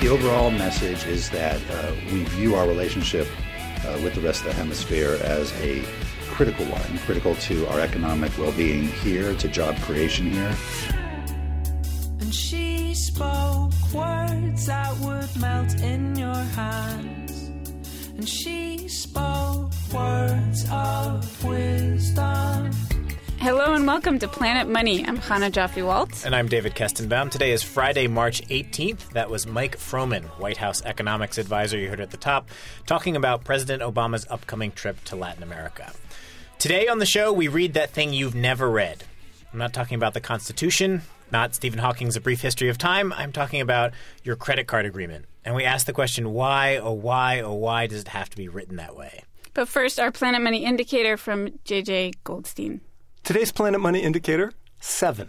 The overall message is that we view our relationship with the rest of the hemisphere as a critical one, critical to our economic well-being here, to job creation here. And she spoke words that would melt in your hands. And she spoke words of wisdom. Hello and welcome to Planet Money. I'm Chana Joffe-Walt. And I'm David Kestenbaum. Today is Friday, March 18th. That was Mike Froman, White House economics advisor you heard at the top, talking about President Obama's upcoming trip to Latin America. Today on the show, we read that thing you've never read. I'm not talking about the Constitution, not Stephen Hawking's A Brief History of Time. I'm talking about your credit card agreement. And we ask the question, why does it have to be written that way? But first, our Planet Money indicator from JJ Goldstein. Today's Planet Money indicator, 7.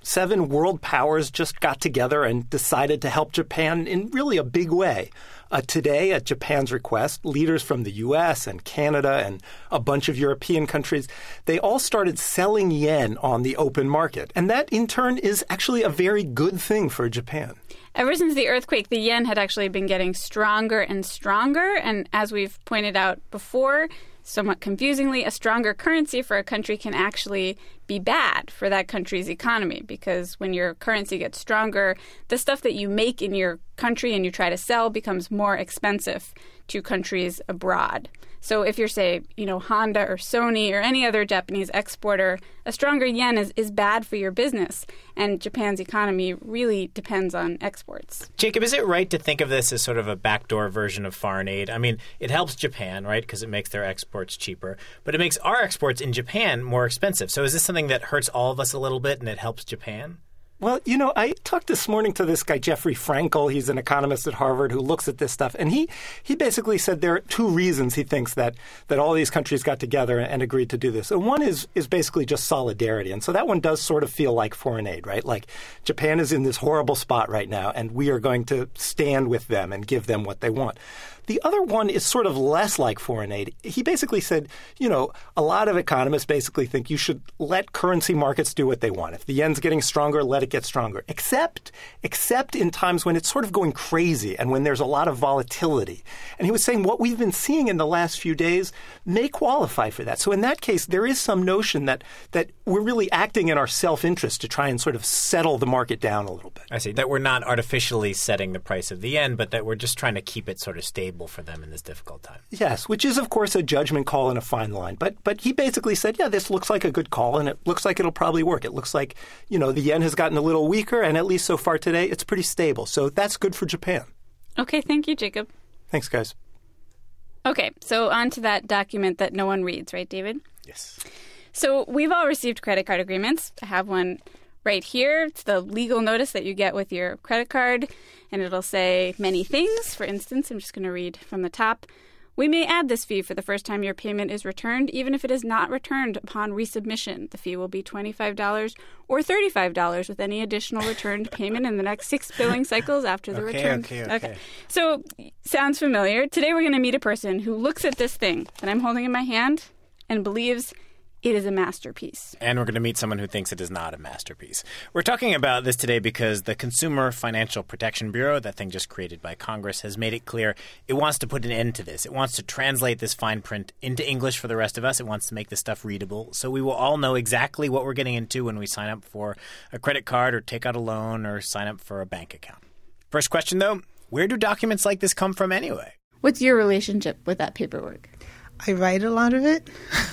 7 world powers just got together and decided to help Japan in really a big way. Today, at Japan's request, leaders from the U.S. and Canada and a bunch of European countries, they all started selling yen on the open market. And that, in turn, is actually a very good thing for Japan. Ever since the earthquake, the yen had actually been getting stronger and stronger. And as we've pointed out before, somewhat confusingly, a stronger currency for a country can actually be bad for that country's economy, because when your currency gets stronger, the stuff that you make in your country and you try to sell becomes more expensive to countries abroad. So if you're, say, Honda or Sony or any other Japanese exporter, a stronger yen is bad for your business. And Japan's economy really depends on exports. Jacob, is it right to think of this as sort of a backdoor version of foreign aid? I mean, it helps Japan, right, because it makes their exports cheaper. But it makes our exports in Japan more expensive. So is this something that hurts all of us a little bit and it helps Japan? Well, I talked this morning to this guy, Jeffrey Frankel. He's an economist at Harvard who looks at this stuff. And he basically said there are 2 reasons he thinks that all these countries got together and agreed to do this. And one is basically just solidarity. And so that one does sort of feel like foreign aid, right? Like Japan is in this horrible spot right now, and we are going to stand with them and give them what they want. The other one is sort of less like foreign aid. He basically said, a lot of economists basically think you should let currency markets do what they want. If the yen's getting stronger, let it get stronger. Except in times when it's sort of going crazy and when there's a lot of volatility. And he was saying what we've been seeing in the last few days may qualify for that. So in that case, there is some notion that we're really acting in our self-interest to try and sort of settle the market down a little bit. I see. That we're not artificially setting the price of the yen, but that we're just trying to keep it sort of stable for them in this difficult time. Yes, which is, of course, a judgment call and a fine line. But he basically said, this looks like a good call, and it looks like it'll probably work. It looks like, the yen has gotten a little weaker, and at least so far today, it's pretty stable. So that's good for Japan. Okay, thank you, Jacob. Thanks, guys. Okay, so on to that document that no one reads, right, David? Yes. So we've all received credit card agreements. I have one right here. It's the legal notice that you get with your credit card, and it'll say many things. For instance, I'm just going to read from the top. We may add this fee for the first time your payment is returned, even if it is not returned upon resubmission. The fee will be $25 or $35 with any additional returned payment in the next 6 billing cycles after the return. Okay. So, sounds familiar. Today we're going to meet a person who looks at this thing that I'm holding in my hand and believes it is a masterpiece. And we're going to meet someone who thinks it is not a masterpiece. We're talking about this today because the Consumer Financial Protection Bureau, that thing just created by Congress, has made it clear it wants to put an end to this. It wants to translate this fine print into English for the rest of us. It wants to make this stuff readable so we will all know exactly what we're getting into when we sign up for a credit card or take out a loan or sign up for a bank account. First question, though, where do documents like this come from anyway? What's your relationship with that paperwork? I write a lot of it.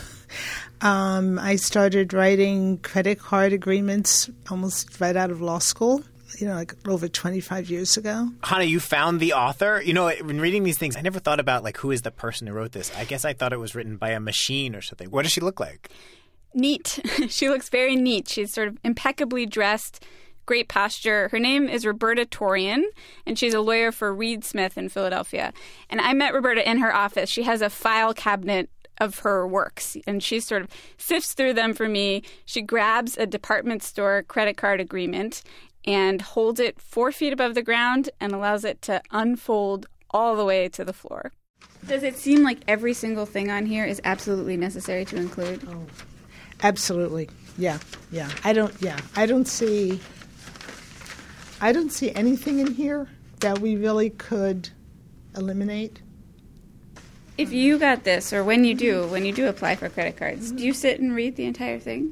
I started writing credit card agreements almost right out of law school, like over 25 years ago. Chana, you found the author? In reading these things, I never thought about, who is the person who wrote this. I guess I thought it was written by a machine or something. What does she look like? Neat. She looks very neat. She's sort of impeccably dressed, great posture. Her name is Roberta Torian, and she's a lawyer for Reed Smith in Philadelphia. And I met Roberta in her office. She has a file cabinet of her works, and she sort of sifts through them for me. She grabs a department store credit card agreement and holds it 4 feet above the ground and allows it to unfold all the way to the floor. Does it seem like every single thing on here is absolutely necessary to include? Oh, absolutely. Yeah. I don't see anything in here that we really could eliminate. If you got this, or when you do apply for credit cards, do you sit and read the entire thing?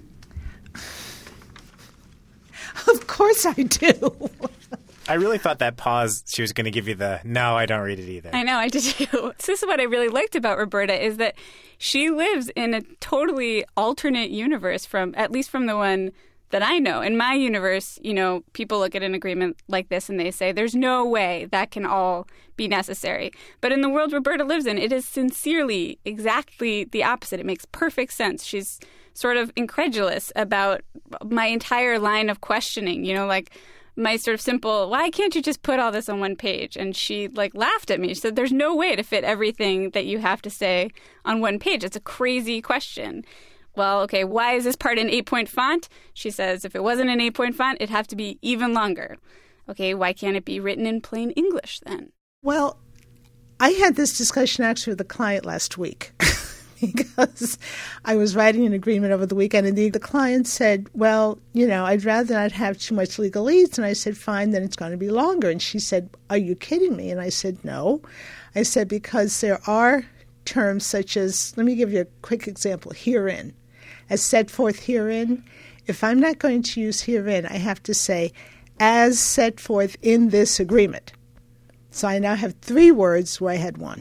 Of course I do. I really thought that pause, she was going to give you the, no, I don't read it either. I know, I did too. This is what I really liked about Roberta, is that she lives in a totally alternate universe at least from the one that I know. In my universe, people look at an agreement like this and they say, there's no way that can all be necessary. But in the world Roberta lives in, it is sincerely exactly the opposite. It makes perfect sense. She's sort of incredulous about my entire line of questioning, like my sort of simple, why can't you just put all this on one page? And she laughed at me. She said, there's no way to fit everything that you have to say on one page. It's a crazy question. Well, okay, why is this part in 8-point font? She says, if it wasn't in 8-point font, it'd have to be even longer. Okay, why can't it be written in plain English then? Well, I had this discussion actually with a client last week because I was writing an agreement over the weekend, and the client said, well, I'd rather not have too much legalese. And I said, fine, then it's going to be longer. And she said, are you kidding me? And I said, no. I said, because there are terms such as, let me give you a quick example, herein. As set forth herein, if I'm not going to use herein, I have to say, as set forth in this agreement. So I now have 3 words where I had 1.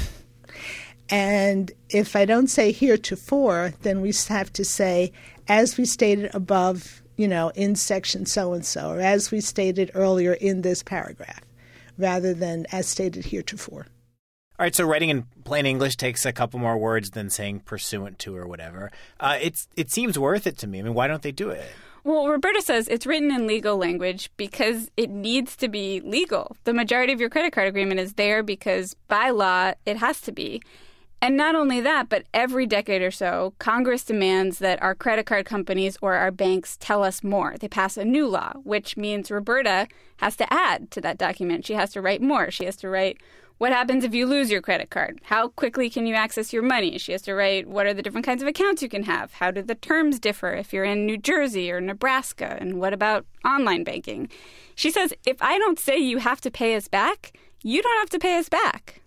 And if I don't say heretofore, then we have to say, as we stated above, in section so-and-so, or as we stated earlier in this paragraph, rather than as stated heretofore. All right, so writing in plain English takes a couple more words than saying pursuant to or whatever. It seems worth it to me. I mean, why don't they do it? Well, Roberta says it's written in legal language because it needs to be legal. The majority of your credit card agreement is there because by law it has to be. And not only that, but every decade or so, Congress demands that our credit card companies or our banks tell us more. They pass a new law, which means Roberta has to add to that document. She has to write more. She has to write, what happens if you lose your credit card? How quickly can you access your money? She has to write, what are the different kinds of accounts you can have? How do the terms differ if you're in New Jersey or Nebraska? And what about online banking? She says, if I don't say you have to pay us back, you don't have to pay us back.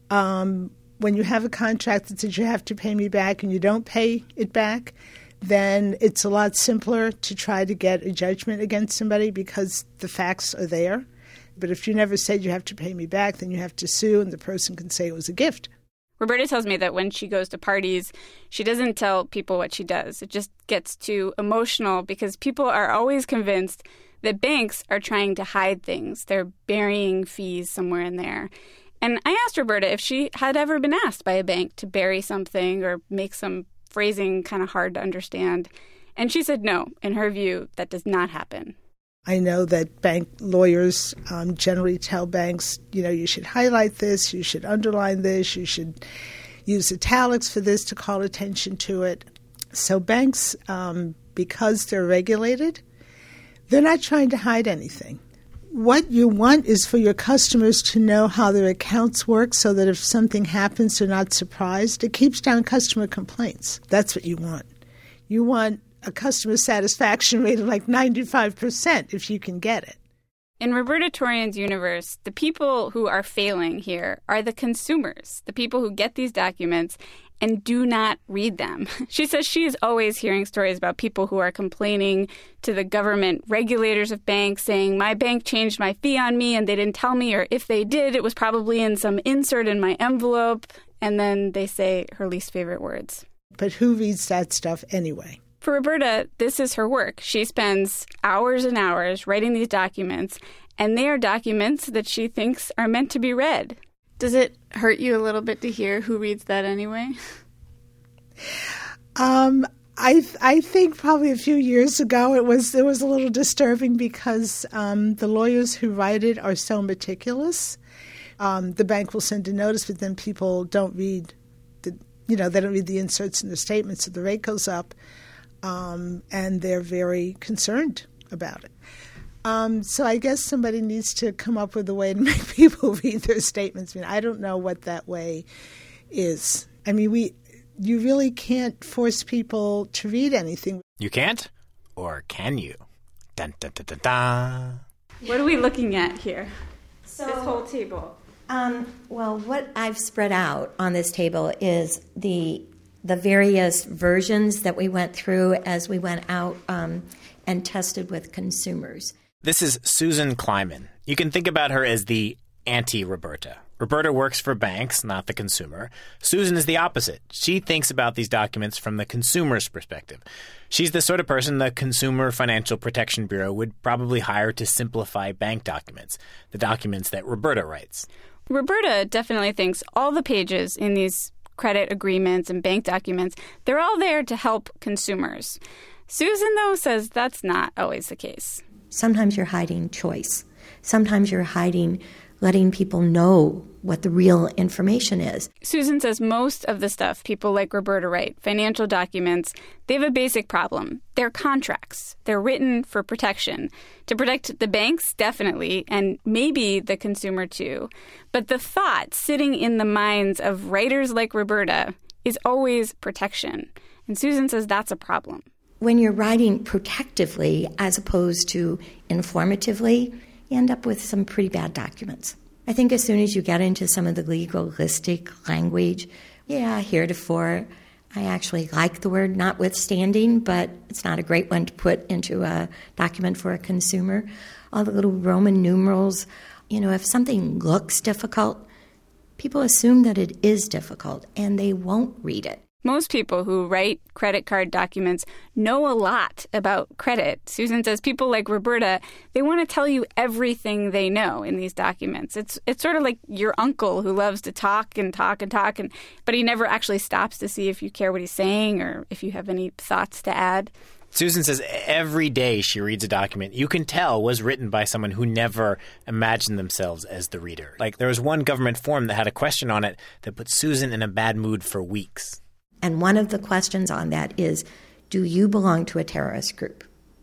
When you have a contract that says you have to pay me back and you don't pay it back, then it's a lot simpler to try to get a judgment against somebody because the facts are there. But if you never said you have to pay me back, then you have to sue and the person can say it was a gift. Roberta tells me that when she goes to parties, she doesn't tell people what she does. It just gets too emotional because people are always convinced that banks are trying to hide things. They're burying fees somewhere in there. And I asked Roberta if she had ever been asked by a bank to bury something or make some phrasing kind of hard to understand. And she said no. In her view, that does not happen. I know that bank lawyers generally tell banks, you should highlight this, you should underline this, you should use italics for this to call attention to it. So banks, because they're regulated, they're not trying to hide anything. What you want is for your customers to know how their accounts work so that if something happens, they're not surprised. It keeps down customer complaints. That's what you want. You want a customer satisfaction rate of 95% if you can get it. In Roberta Torian's universe, the people who are failing here are the consumers, the people who get these documents and do not read them. She says she is always hearing stories about people who are complaining to the government regulators of banks saying, my bank changed my fee on me and they didn't tell me, or if they did, it was probably in some insert in my envelope. And then they say her least favorite words. But who reads that stuff anyway? For Roberta, this is her work. She spends hours and hours writing these documents, and they are documents that she thinks are meant to be read. Does it hurt you a little bit to hear who reads that anyway? I think probably a few years ago it was a little disturbing because the lawyers who write it are so meticulous. The bank will send a notice, but then people don't read they don't read the inserts in the statement, so the rate goes up, and they're very concerned about it. So I guess somebody needs to come up with a way to make people read their statements. I don't know what that way is. You really can't force people to read anything. You can't? Or can you? Dun, dun, dun, dun, dun. What are we looking at here? this whole table? Well, what I've spread out on this table is the various versions that we went through as we went out and tested with consumers. This is Susan Kleiman. You can think about her as the anti-Roberta. Roberta works for banks, not the consumer. Susan is the opposite. She thinks about these documents from the consumer's perspective. She's the sort of person the Consumer Financial Protection Bureau would probably hire to simplify bank documents, the documents that Roberta writes. Roberta definitely thinks all the pages in these credit agreements and bank documents, they're all there to help consumers. Susan, though, says that's not always the case. Sometimes you're hiding choice. Sometimes you're hiding letting people know what the real information is. Susan says most of the stuff people like Roberta write, financial documents, they have a basic problem. They're contracts. They're written for protection. To protect the banks, definitely, and maybe the consumer too. But the thought sitting in the minds of writers like Roberta is always protection. And Susan says that's a problem. When you're writing protectively as opposed to informatively, you end up with some pretty bad documents. I think as soon as you get into some of the legalistic language, heretofore, I actually like the word notwithstanding, but it's not a great one to put into a document for a consumer. All the little Roman numerals, if something looks difficult, people assume that it is difficult, and they won't read it. Most people who write credit card documents know a lot about credit. Susan says people like Roberta, they want to tell you everything they know in these documents. It's sort of like your uncle who loves to talk, but he never actually stops to see if you care what he's saying or if you have any thoughts to add. Susan says every day she reads a document you can tell was written by someone who never imagined themselves as the reader. Like there was one government form that had a question on it that put Susan in a bad mood for weeks. And one of the questions on that is, do you belong to a terrorist group?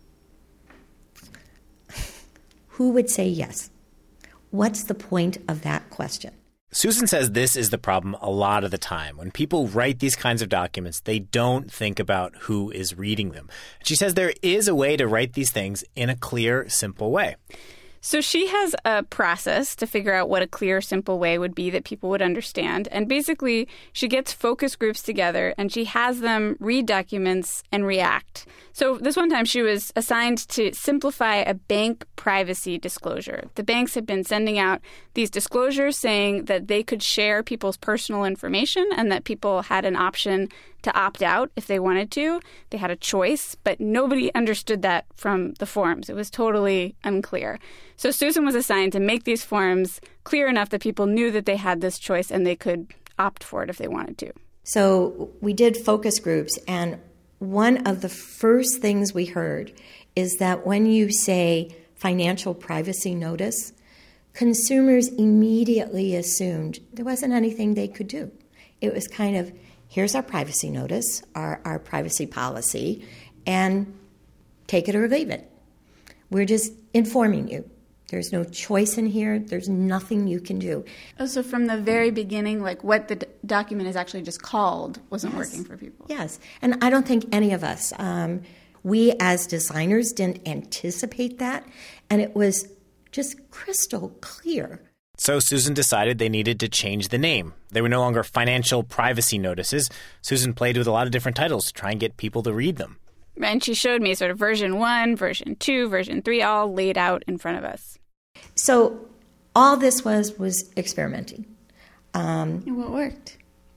Who would say yes? What's the point of that question? Susan says this is the problem a lot of the time. When people write these kinds of documents, they don't think about who is reading them. She says there is a way to write these things in a clear, simple way. So she has a process to figure out what a clear, simple way would be that people would understand. And basically, she gets focus groups together and she has them read documents and react. So this one time she was assigned to simplify a bank privacy disclosure. The banks had been sending out these disclosures saying that they could share people's personal information and that people had an option to opt out if they wanted to. They had a choice, but nobody understood that from the forms. It was totally unclear. So Susan was assigned to make these forms clear enough that people knew that they had this choice and they could opt for it if they wanted to. So we did focus groups, and one of the first things we heard is that when you say financial privacy notice, consumers immediately assumed there wasn't anything they could do. It was kind of, here's our privacy notice, our privacy policy, and take it or leave it. We're just informing you. There's no choice in here. There's nothing you can do. Oh, so from the very beginning, like what the document is actually just called wasn't working for people. Yes. And I don't think any of us, we as designers didn't anticipate that. And it was just crystal clear. So Susan decided they needed to change the name. They were no longer financial privacy notices. Susan played with a lot of different titles to try and get people to read them. And she showed me sort of version 1, version 2, version 3, all laid out in front of us. So all this was experimenting. And what worked?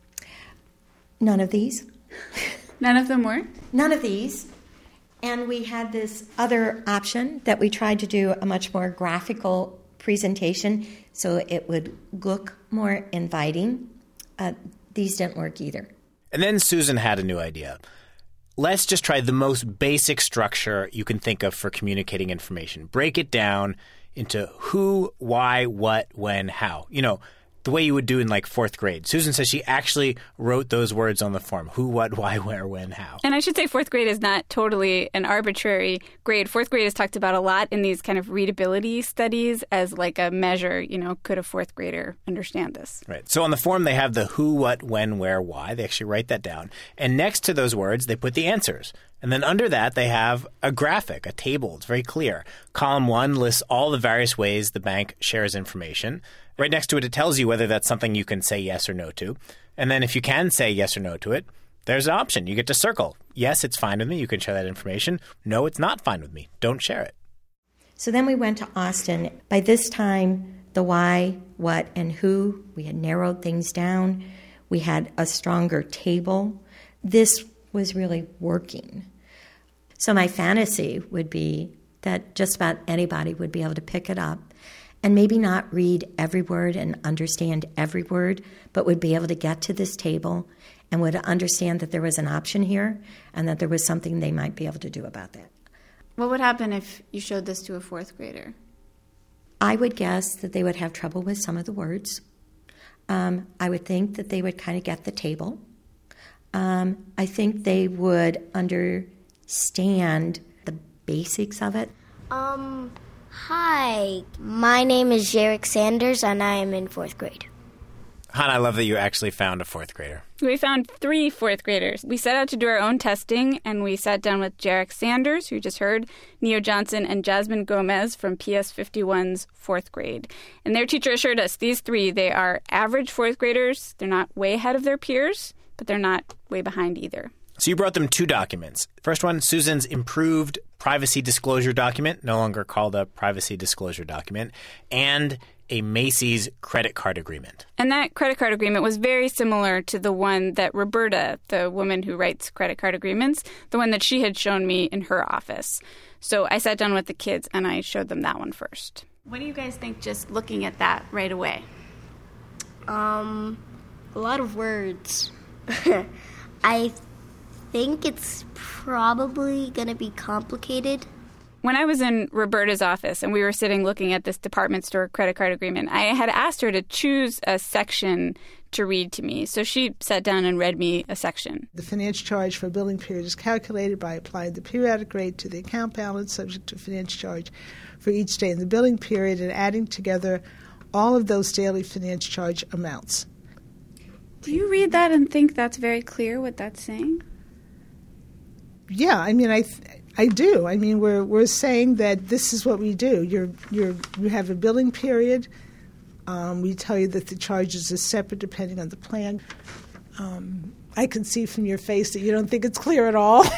None of these. None of them worked? None of these. And we had this other option that we tried to do a much more graphical presentation so it would look more inviting. These didn't work either. And then Susan had a new idea. Let's just try the most basic structure you can think of for communicating information. Break it down into who, why, what, when, how. You know, the way you would do in like 4th grade. Susan says she actually wrote those words on the form. Who, what, why, where, when, how. And I should say 4th grade is not totally an arbitrary grade. 4th grade is talked about a lot in these kind of readability studies as like a measure, you know, could a 4th grader understand this? Right. So on the form, they have the who, what, when, where, why. They actually write that down. And next to those words, they put the answers. And then under that, they have a graphic, a table. It's very clear. Column 1 lists all the various ways the bank shares information. Right next to it, it tells you whether that's something you can say yes or no to. And then if you can say yes or no to it, there's an option. You get to circle. Yes, it's fine with me. You can share that information. No, it's not fine with me. Don't share it. So then we went to Austin. By this time, the why, what, and who, we had narrowed things down. We had a stronger table. This was really working. So my fantasy would be that just about anybody would be able to pick it up and maybe not read every word and understand every word, but would be able to get to this table and would understand that there was an option here and that there was something they might be able to do about that. What would happen if you showed this to a fourth grader? I would guess that they would have trouble with some of the words. I would think that they would kind of get the table. I think they would understand the basics of it. Hi, my name is Jarek Sanders, and I am in 4th grade. Han, I love that you actually found a fourth grader. We found 3 fourth graders. We set out to do our own testing, and we sat down with Jarek Sanders, who you just heard, Neo Johnson, and Jasmine Gomez from PS 51's 4th grade. And their teacher assured us these 3, they are average 4th graders. They're not way ahead of their peers, but they're not way behind either. So you brought them 2 documents. First one, Susan's improved privacy disclosure document, no longer called a privacy disclosure document, and a Macy's credit card agreement. And that credit card agreement was very similar to the one that Roberta, the woman who writes credit card agreements, the one that she had shown me in her office. So I sat down with the kids and I showed them that one first. What do you guys think just looking at that right away? A lot of words. I think it's probably going to be complicated. When I was in Roberta's office and we were sitting looking at this department store credit card agreement, I had asked her to choose a section to read to me. So she sat down and read me a section. The finance charge for a billing period is calculated by applying the periodic rate to the account balance subject to finance charge for each day in the billing period and adding together all of those daily finance charge amounts. Do you read that and think that's very clear what that's saying? Yeah, I mean, I do. I mean, we're saying that this is what we do. You have a billing period. We tell you that the charges are separate depending on the plan. I can see from your face that you don't think it's clear at all.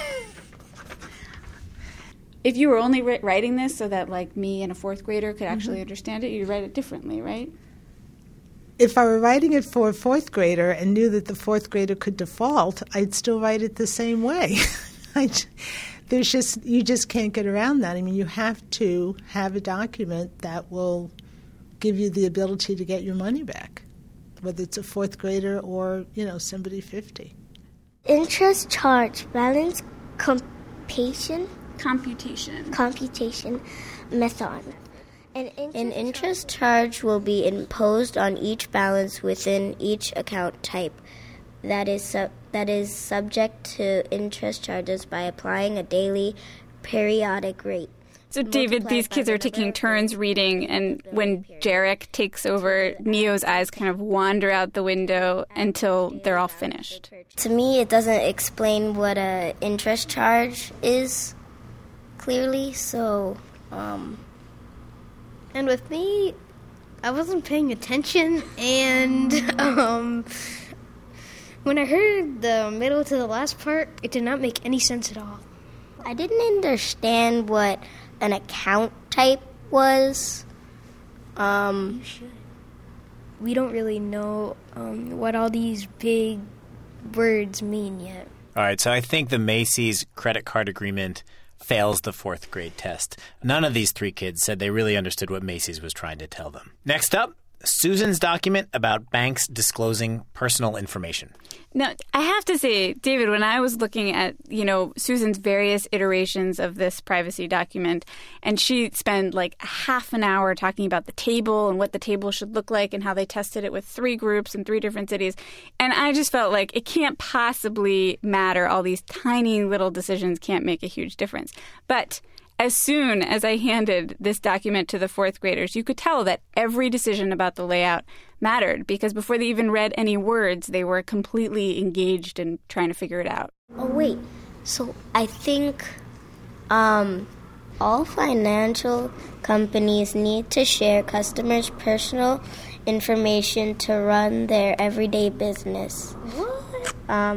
If you were only writing this so that, like, me and a fourth grader could actually understand it, you'd write it differently, right? If I were writing it for a fourth grader and knew that the fourth grader could default, I'd still write it the same way. You just can't get around that. I mean, you have to have a document that will give you the ability to get your money back, whether it's a fourth grader or, somebody 50. Interest charge, balance, computation method. An interest charge will be imposed on each balance within each account type that is subject to interest charges by applying a daily periodic rate. So, David, these kids are taking turns reading, and when Jarek takes over, Neo's eyes kind of wander out the window until they're all finished. To me, it doesn't explain what an interest charge is clearly, so... And with me, I wasn't paying attention, and when I heard the middle to the last part, it did not make any sense at all. I didn't understand what an account type was. You should. We don't really know what all these big words mean yet. All right, so I think the Macy's credit card agreement fails the fourth grade test. None of these 3 kids said they really understood what Macy's was trying to tell them. Next up, Susan's document about banks disclosing personal information. Now, I have to say, David, when I was looking at, Susan's various iterations of this privacy document, and she spent like half an hour talking about the table and what the table should look like and how they tested it with 3 groups in 3 different cities. And I just felt like it can't possibly matter. All these tiny little decisions can't make a huge difference. But as soon as I handed this document to the fourth graders, you could tell that every decision about the layout mattered, because before they even read any words, they were completely engaged in trying to figure it out. Oh, wait. So I think all financial companies need to share customers' personal information to run their everyday business. What?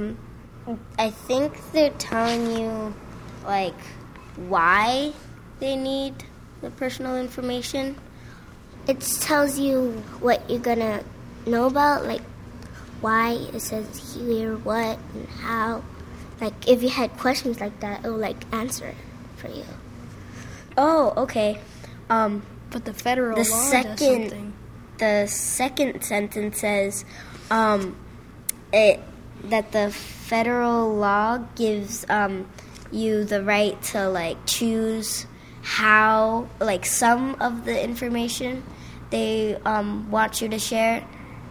I think they're telling you, like, why they need the personal information. It tells you what you're gonna know about, like why it says here, what, and how. Like, if you had questions like that, it will, like, answer it for you. Oh, okay. But the federal law does something. The second sentence says that the federal law gives you the right to, like, choose how, like, some of the information they want you to share,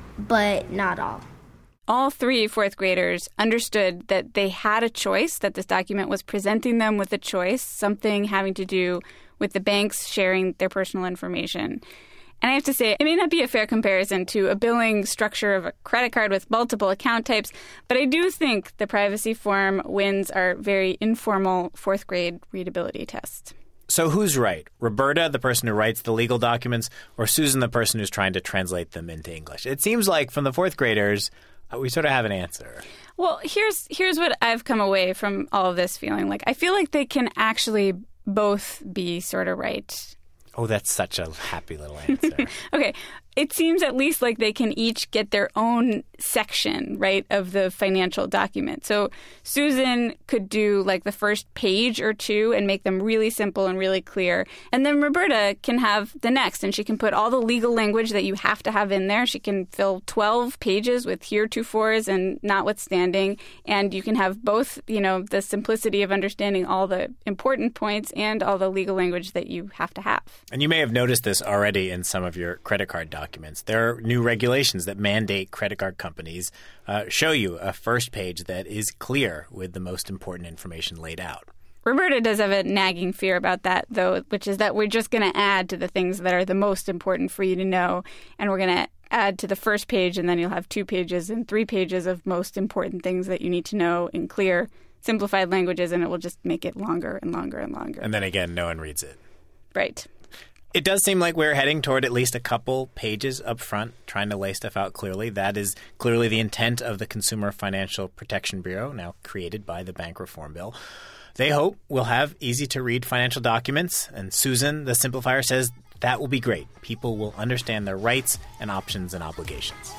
but not all. All three fourth graders understood that they had a choice, that this document was presenting them with a choice, something having to do with the banks sharing their personal information. And I have to say, it may not be a fair comparison to a billing structure of a credit card with multiple account types, but I do think the privacy form wins our very informal fourth grade readability test. So who's right? Roberta, the person who writes the legal documents, or Susan, the person who's trying to translate them into English? It seems like from the fourth graders, we sort of have an answer. Well, here's what I've come away from all of this feeling like. I feel like they can actually both be sort of right. Oh, that's such a happy little answer. Okay. It seems at least like they can each get their own section, right, of the financial document. So Susan could do like the first page or two and make them really simple and really clear. And then Roberta can have the next, and she can put all the legal language that you have to have in there. She can fill 12 pages with heretofores and notwithstanding. And you can have both, the simplicity of understanding all the important points and all the legal language that you have to have. And you may have noticed this already in some of your credit card documents. There are new regulations that mandate credit card companies show you a first page that is clear with the most important information laid out. Roberta does have a nagging fear about that, though, which is that we're just going to add to the things that are the most important for you to know, and we're going to add to the first page, and then you'll have 2 pages and 3 pages of most important things that you need to know in clear, simplified languages, and it will just make it longer and longer and longer. And then again, no one reads it. Right. It does seem like we're heading toward at least a couple pages up front, trying to lay stuff out clearly. That is clearly the intent of the Consumer Financial Protection Bureau, now created by the Bank Reform Bill. They hope we'll have easy-to-read financial documents, and Susan, the simplifier, says that will be great. People will understand their rights and options and obligations.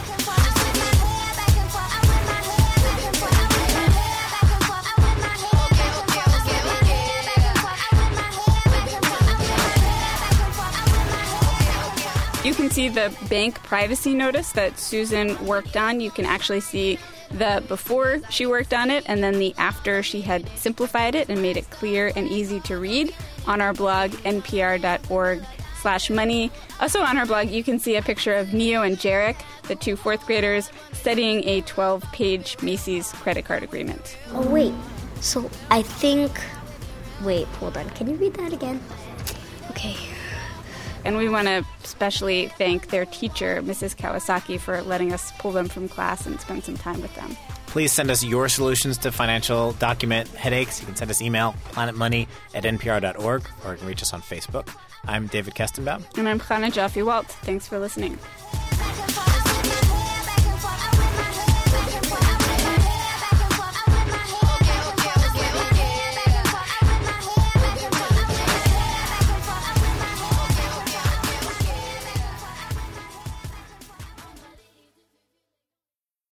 You can see the bank privacy notice that Susan worked on. You can actually see the before she worked on it and then the after she had simplified it and made it clear and easy to read on our blog, npr.org/money. Also on our blog, you can see a picture of Neo and Jarek, the 2 fourth graders, studying a 12-page Macy's credit card agreement. Oh, wait. So I think... Wait, hold on. Can you read that again? Okay. And we want to especially thank their teacher, Mrs. Kawasaki, for letting us pull them from class and spend some time with them. Please send us your solutions to financial document headaches. You can send us email, planetmoney@npr.org, or you can reach us on Facebook. I'm David Kestenbaum. And I'm Chana Joffe-Walt. Thanks for listening.